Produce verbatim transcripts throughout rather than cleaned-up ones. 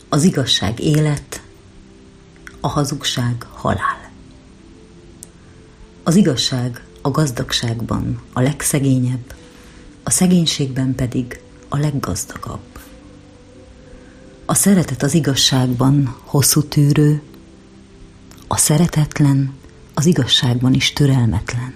Az igazság élet, a hazugság halál. Az igazság a gazdagságban a legszegényebb, a szegénységben pedig a leggazdagabb. A szeretet az igazságban hosszú tűrő, a szeretetlen az igazságban is türelmetlen.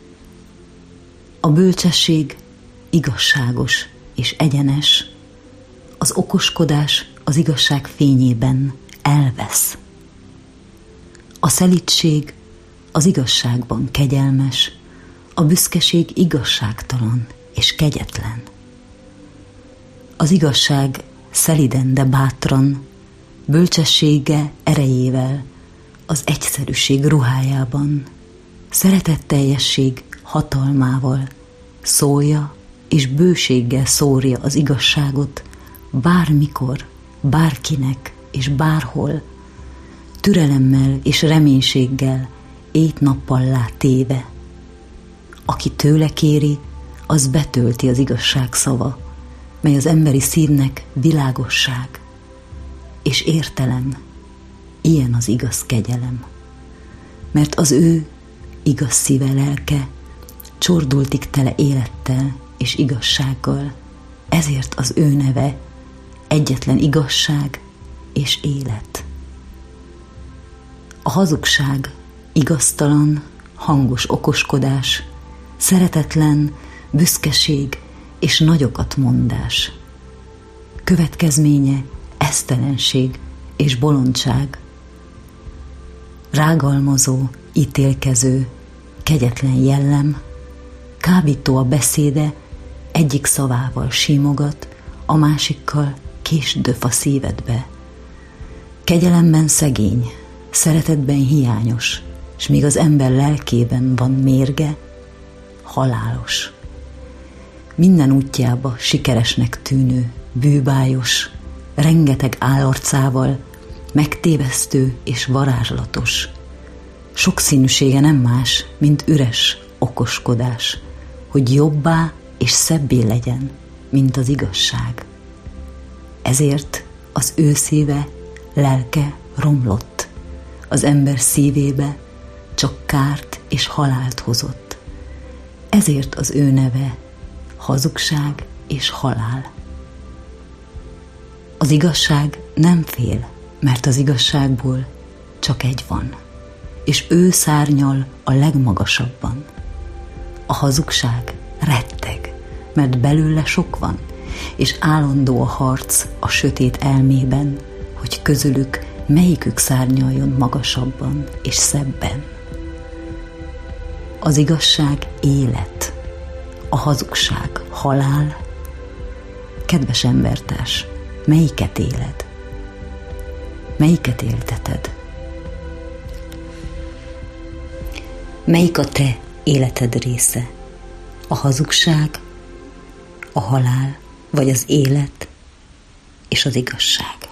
A bölcsesség igazságos és egyenes, az okoskodás az igazság fényében elvesz. A szelídség az igazságban kegyelmes, a büszkeség igazságtalan és kegyetlen. Az igazság szeliden, de bátran, bölcsessége erejével, az egyszerűség ruhájában, szeretetteljesség hatalmával szólja és bőséggel szórja az igazságot bármikor, bárkinek és bárhol, türelemmel és reménységgel ét-nappallá téve. Aki tőle kéri, az betölti az igazság szava, mely az emberi szívnek világosság és értelem. Ilyen az igaz kegyelem, mert az ő igaz szíve lelke csordultig tele élettel és igazsággal, ezért az ő neve egyetlen igazság és élet. A hazugság igaztalan, hangos okoskodás, szeretetlen, büszkeség és nagyokat mondás. Következménye esztelenség és bolondság, rágalmazó, ítélkező, kegyetlen jellem, kábító a beszéde, egyik szavával simogat, a másikkal kést döf a szívedbe. Kegyelemben szegény, szeretetben hiányos, s míg az ember lelkében van mérge, halálos. Minden útjába sikeresnek tűnő, bűbájos, rengeteg állarcával, megtévesztő és varázslatos. Sokszínűsége nem más, mint üres okoskodás, hogy jobbá és szebbé legyen, mint az igazság. Ezért az ő szíve, lelke romlott, az ember szívébe csak kárt és halált hozott. Ezért az ő neve hazugság és halál. Az igazság nem fél, mert az igazságból csak egy van, és ő szárnyal a legmagasabban. A hazugság retteg, mert belőle sok van, és állandó a harc a sötét elmében, hogy közülük melyikük szárnyaljon magasabban és szebben. Az igazság élet, a hazugság halál. Kedves embertárs, melyiket éled? Melyiket élteted? Melyik a te életed része? A hazugság, a halál, vagy az élet és az igazság?